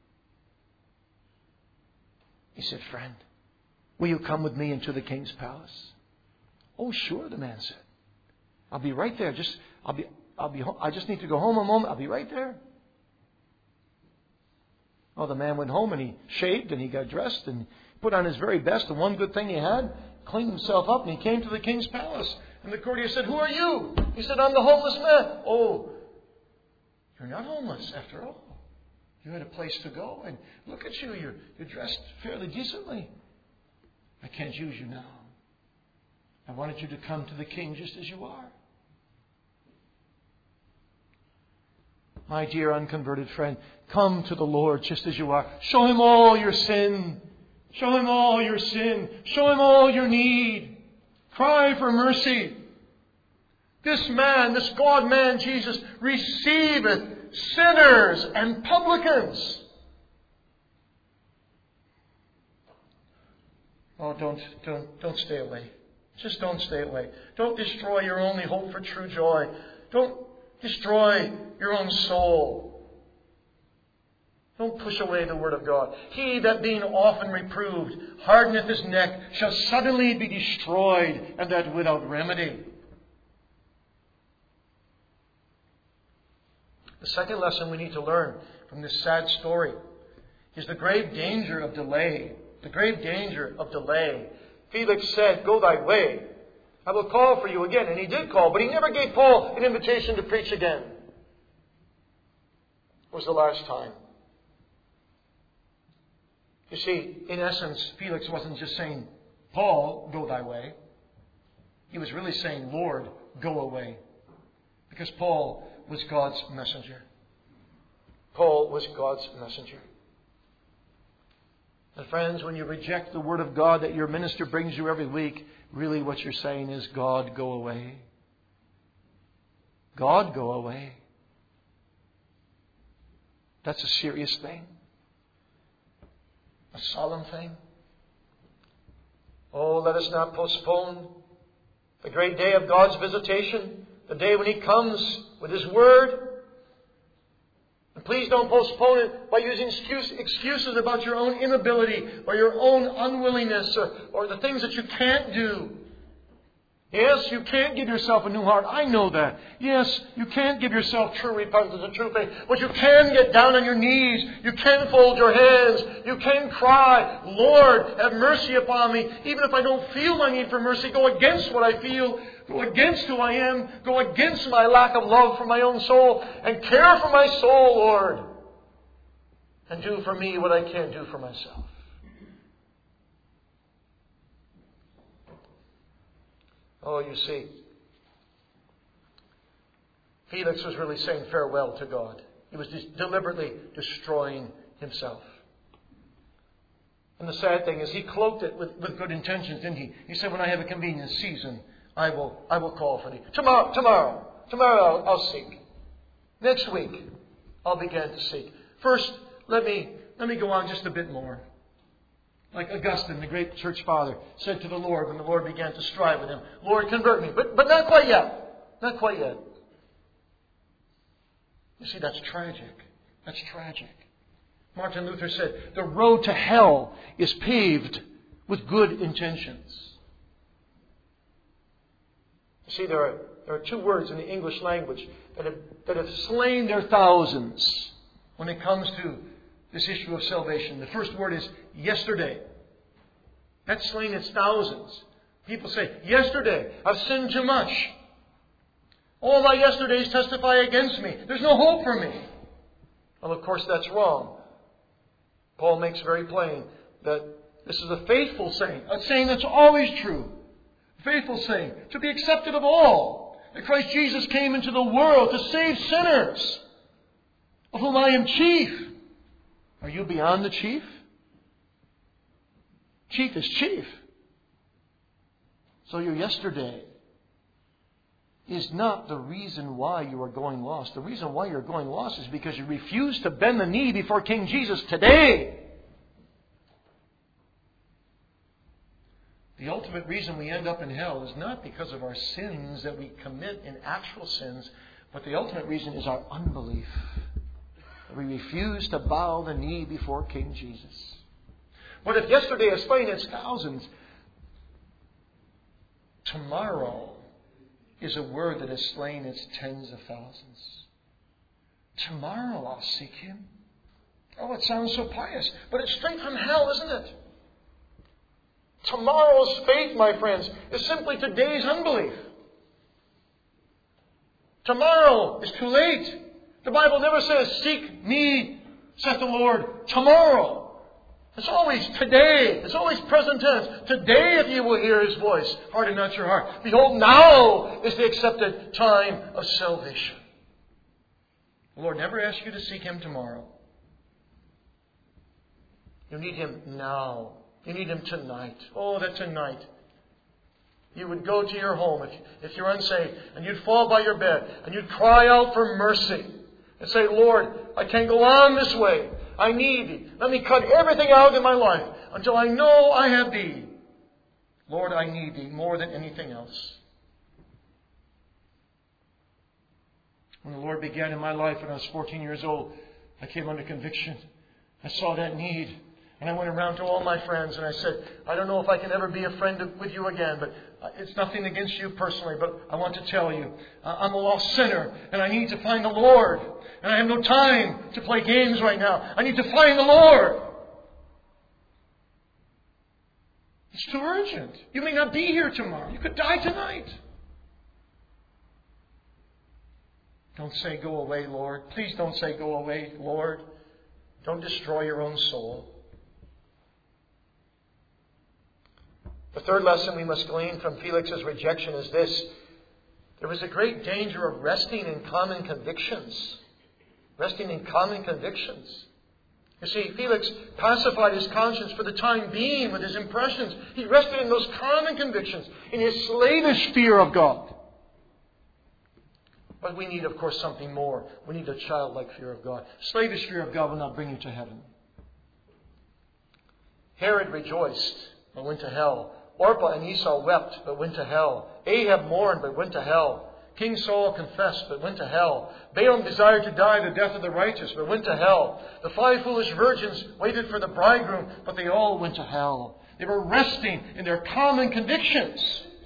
He said, "Friend, will you come with me into the king's palace?" "Oh, sure," the man said. "I'll be right there. Just, I'll be, I'll be home. I just need to go home a moment. I'll be right there." Well, the man went home and he shaved and he got dressed and put on his very best. The one good thing he had, cleaned himself up, and he came to the king's palace. And the courtier said, "Who are you?" He said, "I'm the homeless man." "Oh, you're not homeless after all. You had a place to go, and look at you. You're, you're dressed fairly decently. I can't use you now. I wanted you to come to the king just as you are." My dear unconverted friend, come to the Lord just as you are. Show Him all your sin. Show Him all your sin. Show Him all your need. Cry for mercy. This man, this God-man, Jesus, receiveth sinners and publicans. Oh, don't, don't, don't stay away. Just don't stay away. Don't destroy your only hope for true joy. Don't destroy your own soul. Don't push away the Word of God. He that being often reproved hardeneth his neck shall suddenly be destroyed, and that without remedy. The second lesson we need to learn from this sad story is the grave danger of delay. The grave danger of delay. Felix said, "Go thy way. I will call for you again." And he did call, but he never gave Paul an invitation to preach again. It was the last time. You see, in essence, Felix wasn't just saying, "Paul, go thy way." He was really saying, "Lord, go away." Because Paul was God's messenger. Paul was God's messenger. And friends, when you reject the Word of God that your minister brings you every week, really what you're saying is, "God, go away." God go away. That's a serious thing. A solemn thing. Oh, let us not postpone the great day of God's visitation, the day when He comes with His Word. And please don't postpone it by using excuse, excuses about your own inability or your own unwillingness or, or the things that you can't do. Yes, you can't give yourself a new heart. I know that. Yes, you can't give yourself true repentance and true faith. But you can get down on your knees. You can fold your hands. You can cry, Lord, have mercy upon me. Even if I don't feel my need for mercy, go against what I feel. Go against who I am. Go against my lack of love for my own soul. And care for my soul, Lord. And do for me what I can't do for myself. Oh, you see, Felix was really saying farewell to God. He was just deliberately destroying himself. And the sad thing is he cloaked it with, with good intentions, didn't he? He said, when I have a convenient season, I will I will call for thee. Tomorrow, tomorrow, tomorrow I'll, I'll seek. Next week, I'll begin to seek. First, let me let me go on just a bit more. Like Augustine, the great church father, said to the Lord when the Lord began to strive with him, Lord, convert me. But, but not quite yet. Not quite yet. You see, that's tragic. That's tragic. Martin Luther said, the road to hell is paved with good intentions. You see, there are, there are two words in the English language that have, that have slain their thousands when it comes to this issue of salvation. The first word is yesterday. That's slain its thousands. People say, yesterday, I've sinned too much. All my yesterdays testify against me. There's no hope for me. Well, of course, that's wrong. Paul makes very plain that this is a faithful saying, a saying that's always true. A faithful saying, to be accepted of all. That Christ Jesus came into the world to save sinners, of whom I am chief. Are you beyond the chief? Chief is chief. So your yesterday is not the reason why you are going lost. The reason why you're going lost is because you refuse to bend the knee before King Jesus today. The ultimate reason we end up in hell is not because of our sins that we commit in actual sins, but the ultimate reason is our unbelief. We refuse to bow the knee before King Jesus. But if yesterday has slain its thousands, tomorrow is a word that has slain its tens of thousands. Tomorrow I'll seek Him. Oh, it sounds so pious, but it's straight from hell, isn't it? Tomorrow's faith, my friends, is simply today's unbelief. Tomorrow is too late. The Bible never says, seek me, saith the Lord, tomorrow. It's always today. It's always present tense. Today, if you will hear His voice, harden not your heart. Behold, now is the accepted time of salvation. The Lord never asks you to seek Him tomorrow. You need Him now. You need Him tonight. Oh, that tonight you would go to your home if, if you're unsaved, and you'd fall by your bed, and you'd cry out for mercy. And say, Lord, I can't go on this way. I need Thee. Let me cut everything out in my life until I know I have Thee. Lord, I need Thee more than anything else. When the Lord began in my life when I was fourteen years old, I came under conviction. I saw that need. And I went around to all my friends and I said, I don't know if I can ever be a friend of, with you again, but it's nothing against you personally, but I want to tell you, uh, I'm a lost sinner and I need to find the Lord. And I have no time to play games right now. I need to find the Lord. It's too urgent. You may not be here tomorrow. You could die tonight. Don't say, go away, Lord. Please don't say, go away, Lord. Don't destroy your own soul. The third lesson we must glean from Felix's rejection is this. There was a great danger of resting in common convictions. Resting in common convictions. You see, Felix pacified his conscience for the time being with his impressions. He rested in those common convictions, in his slavish fear of God. But we need, of course, something more. We need a childlike fear of God. Slavish fear of God will not bring you to heaven. Herod rejoiced, but went to hell. Orpah and Esau wept, but went to hell. Ahab mourned, but went to hell. King Saul confessed, but went to hell. Balaam desired to die the death of the righteous, but went to hell. The five foolish virgins waited for the bridegroom, but they all went to hell. They were resting in their common convictions.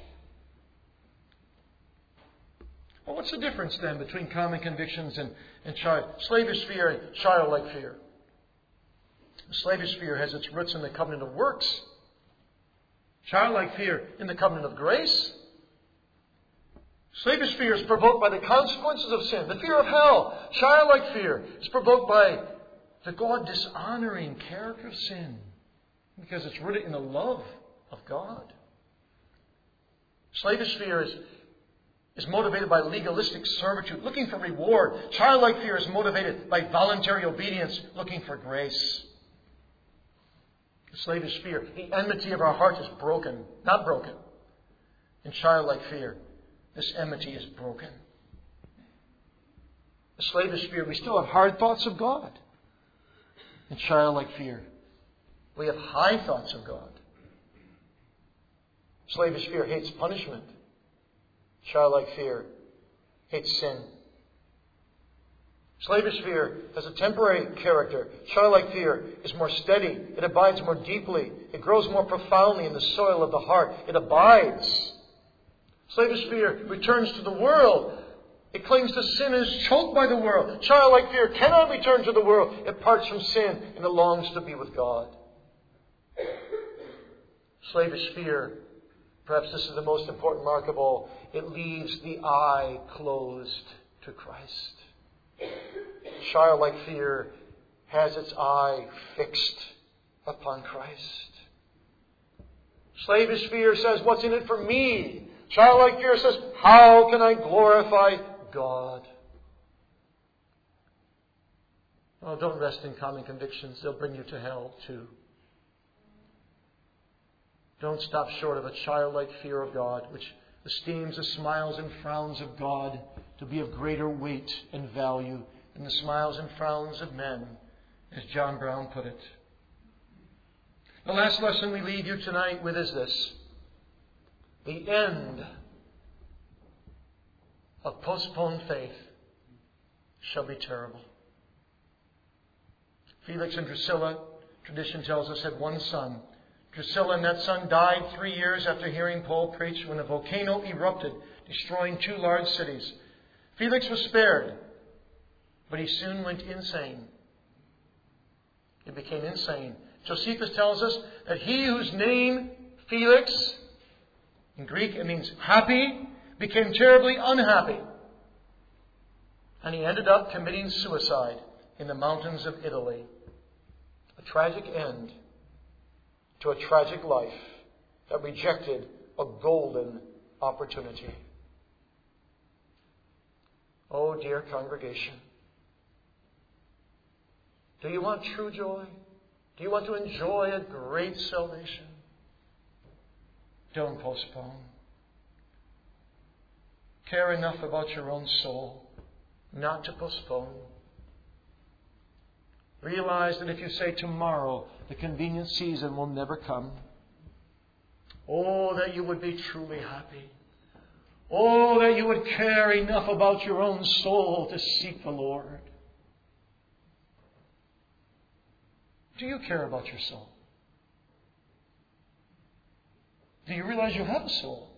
Well, what's the difference then between common convictions and, and child, slavish fear and childlike fear? Slavish fear has its roots in the covenant of works. Childlike fear in the covenant of grace. Slavish fear is provoked by the consequences of sin, the fear of hell. Childlike fear is provoked by the God-dishonoring character of sin, because it's rooted in the love of God. Slavish fear is, is motivated by legalistic servitude, looking for reward. Childlike fear is motivated by voluntary obedience, looking for grace. Slavish fear, the enmity of our heart is broken, not broken. In childlike fear, this enmity is broken. In slavish fear, we still have hard thoughts of God. In childlike fear, we have high thoughts of God. Slavish fear hates punishment. Childlike fear hates sin. Slavish fear has a temporary character. Childlike fear is more steady. It abides more deeply. It grows more profoundly in the soil of the heart. It abides. Slavish fear returns to the world. It clings to sin and is choked by the world. Childlike fear cannot return to the world. It parts from sin and it longs to be with God. Slavish fear, perhaps this is the most important mark of all, it leaves the eye closed to Christ. Childlike fear has its eye fixed upon Christ. Slavish fear says, what's in it for me? Childlike fear says, how can I glorify God? Oh, don't rest in common convictions. They'll bring you to hell too. Don't stop short of a childlike fear of God, which esteems the smiles and frowns of God to be of greater weight and value than the smiles and frowns of men, as John Brown put it. The last lesson we leave you tonight with is this. The end of postponed faith shall be terrible. Felix and Drusilla, tradition tells us, had one son. Drusilla and that son died three years after hearing Paul preach when a volcano erupted, destroying two large cities. Felix was spared, but he soon went insane. He became insane. Josephus tells us that he whose name, Felix, in Greek it means happy, became terribly unhappy. And he ended up committing suicide in the mountains of Italy. A tragic end to a tragic life that rejected a golden opportunity. Oh, dear congregation, do you want true joy? Do you want to enjoy a great salvation? Don't postpone. Care enough about your own soul not to postpone. Realize that if you say tomorrow, the convenient season will never come. Oh, that you would be truly happy. Oh, that you would care enough about your own soul to seek the Lord. Do you care about your soul? Do you realize you have a soul?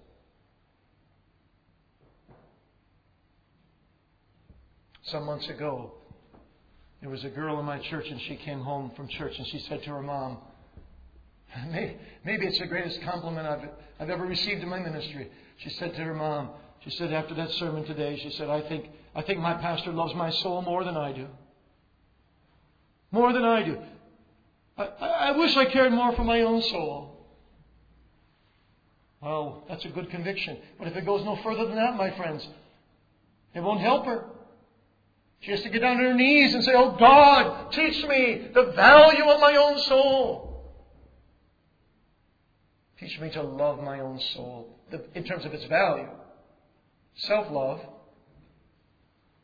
Some months ago, there was a girl in my church and she came home from church and she said to her mom, maybe, maybe it's the greatest compliment I've, I've ever received in my ministry. She said to her mom, she said after that sermon today, she said, I think, I think my pastor loves my soul more than I do. More than I do. I, I, I wish I cared more for my own soul. Well, that's a good conviction. But if it goes no further than that, my friends, it won't help her. She has to get down on her knees and say, oh God, teach me the value of my own soul. Teach me to love my own soul in terms of its value. Self-love.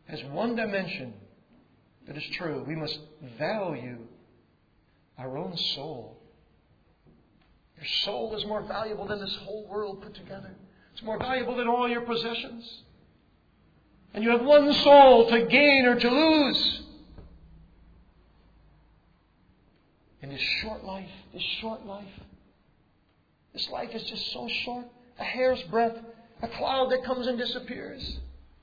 has one dimension that is true. We must value our own soul. Your soul is more valuable than this whole world put together. It's more valuable than all your possessions. And you have one soul to gain or to lose. In this short life, this short life, this life is just so short. A hair's breadth, a cloud that comes and disappears.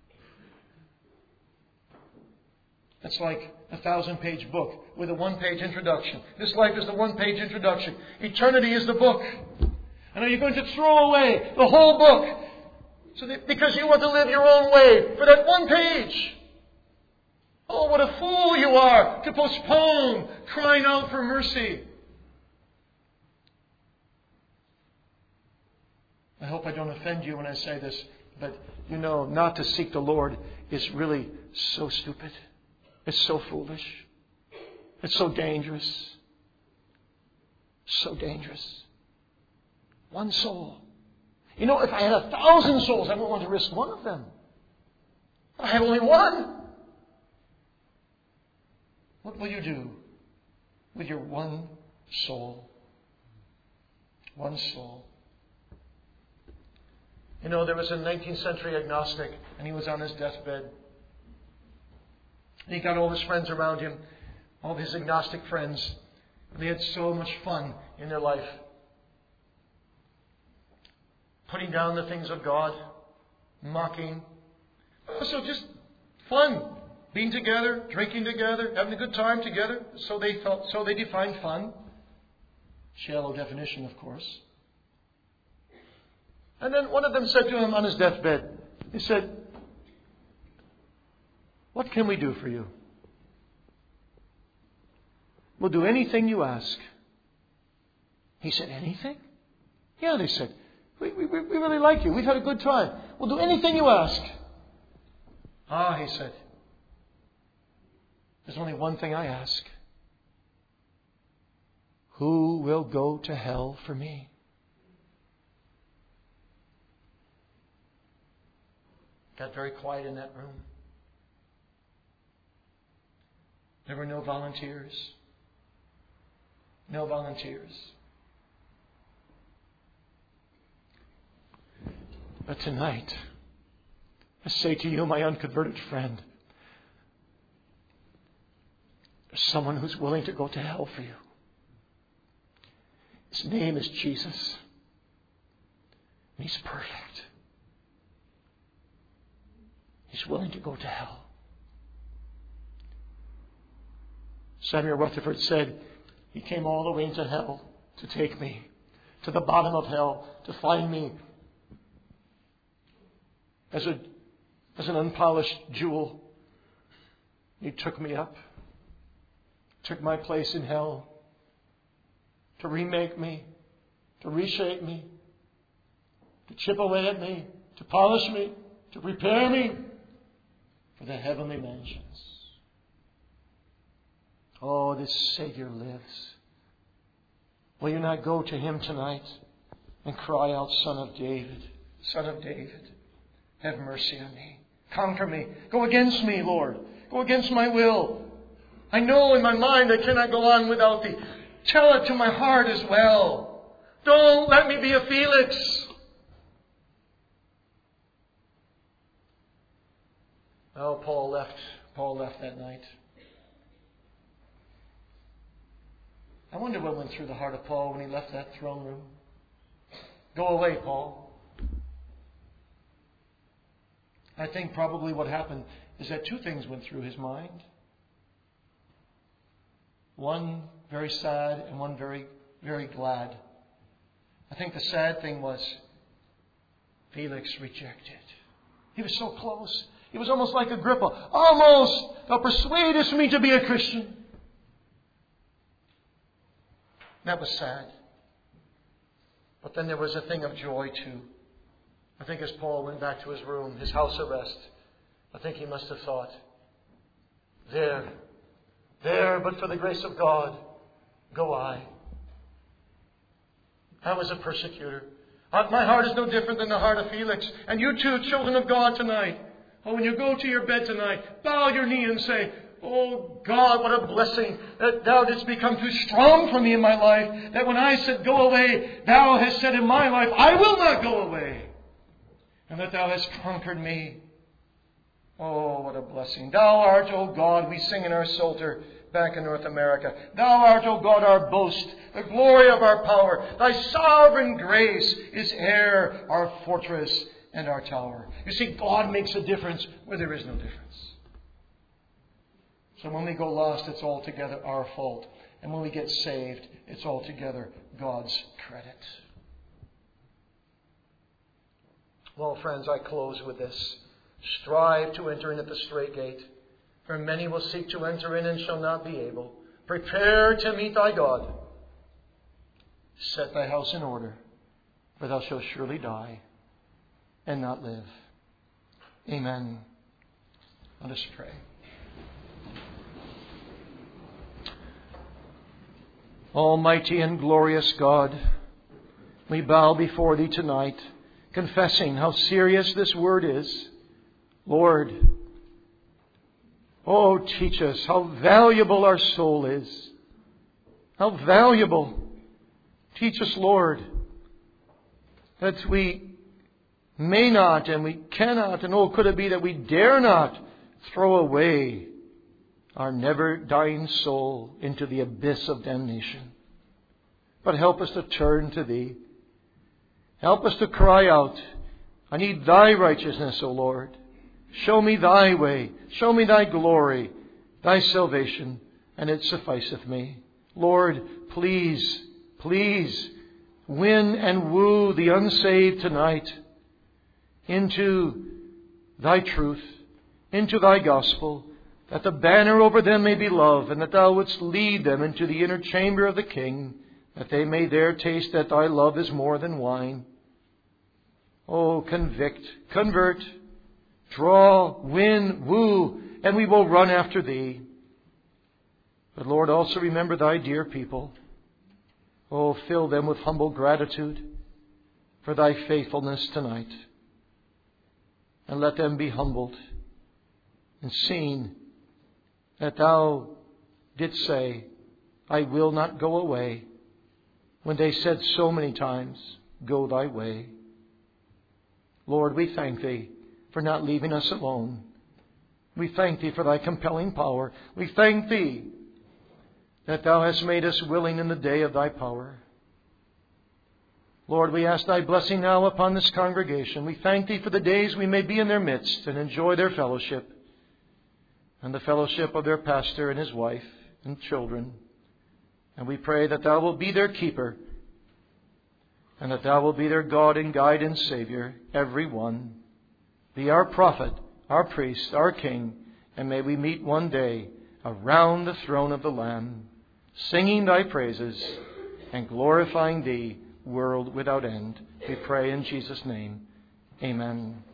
It's like a thousand-page book with a one-page introduction. This life is the one-page introduction. Eternity is the book. And are you going to throw away the whole book so that, because you want to live your own way for that one page? Oh, what a fool you are to postpone crying out for mercy. I hope I don't offend you when I say this, but you know, not to seek the Lord is really so stupid. It's so foolish. It's so dangerous. So dangerous. One soul. You know, if I had a thousand souls, I wouldn't want to risk one of them. I have only one. What will you do with your one soul? One soul. You know, there was a nineteenth century agnostic, and he was on his deathbed. And he got all his friends around him, all his agnostic friends. They had so much fun in their life. Putting down the things of God, mocking. So just fun. Being together, drinking together, having a good time together. So they felt, so they defined fun. Shallow definition, of course. And then one of them said to him on his deathbed, he said, "What can we do for you? We'll do anything you ask." He said, "Anything?" Yeah, they said, we, we, we really like you. We've had a good time. We'll do anything you ask." Ah, he said, "There's only one thing I ask. Who will go to hell for me?" Got very quiet in that room. There were no volunteers. No volunteers. But tonight, I say to you, my unconverted friend, there's someone who's willing to go to hell for you. His name is Jesus. And He's perfect. He's willing to go to hell. Samuel Rutherford said, he came all the way into hell to take me, to the bottom of hell, to find me as a as an unpolished jewel. He took me up, took my place in hell, to remake me, to reshape me, to chip away at me, to polish me, to prepare me for the heavenly mansions. Oh, this Savior lives. Will you not go to Him tonight and cry out, "Son of David, Son of David, have mercy on me. Conquer me. Go against me, Lord. Go against my will. I know in my mind I cannot go on without Thee. Tell it to my heart as well. Don't let me be a Felix." Oh, Paul left. Paul left that night. I wonder what went through the heart of Paul when he left that throne room. Go away, Paul. I think probably what happened is that two things went through his mind. One very sad and one very, very glad. I think the sad thing was Felix rejected. He was so close. He was almost like Agrippa. Almost, thou persuadest me to be a Christian. That was sad. But then there was a thing of joy too. I think as Paul went back to his room, his house arrest, I think he must have thought, there, there, but for the grace of God, go I. I was a persecutor. My heart is no different than the heart of Felix. And you too, children of God tonight, Oh, when you go to your bed tonight, bow your knee and say, oh God, what a blessing that Thou didst become too strong for me in my life, that when I said go away, Thou hast said in my life, I will not go away, and that Thou hast conquered me. Oh, what a blessing. Thou art, O God, we sing in our Psalter back in North America, Thou art, O God, our boast, the glory of our power. Thy sovereign grace is e'er our fortress and our tower. You see, God makes a difference where there is no difference. So when we go lost, it's altogether our fault. And when we get saved, it's altogether God's credit. Well, friends, I close with this. Strive to enter in at the strait gate, for many will seek to enter in and shall not be able. Prepare to meet thy God. Set thy house in order, for thou shalt surely die and not live. Amen. Let us pray. Almighty and glorious God, we bow before Thee tonight, confessing how serious this word is. Lord, oh, teach us how valuable our soul is. How valuable. Teach us, Lord, that we may not and we cannot, and oh, could it be that we dare not throw away our never-dying soul into the abyss of damnation. But help us to turn to Thee. Help us to cry out, I need Thy righteousness, O Lord. Show me Thy way. Show me Thy glory, Thy salvation, and it sufficeth me. Lord, please, please win and woo the unsaved tonight into Thy truth, into Thy gospel, that the banner over them may be love, and that Thou wouldst lead them into the inner chamber of the King, that they may there taste that Thy love is more than wine. Oh, convict, convert, draw, win, woo, and we will run after Thee. But Lord, also remember Thy dear people. Oh, fill them with humble gratitude for Thy faithfulness tonight. And let them be humbled and seen that Thou didst say, I will not go away, when they said so many times, go Thy way. Lord, we thank Thee for not leaving us alone. We thank Thee for Thy compelling power. We thank Thee that Thou hast made us willing in the day of Thy power. Lord, we ask Thy blessing now upon this congregation. We thank Thee for the days we may be in their midst and enjoy their fellowship and the fellowship of their pastor and his wife and children. And we pray that Thou will be their keeper and that Thou will be their God and guide and Savior, every one. Be our prophet, our priest, our king, and may we meet one day around the throne of the Lamb, singing Thy praises and glorifying Thee, world without end. We pray in Jesus' name. Amen.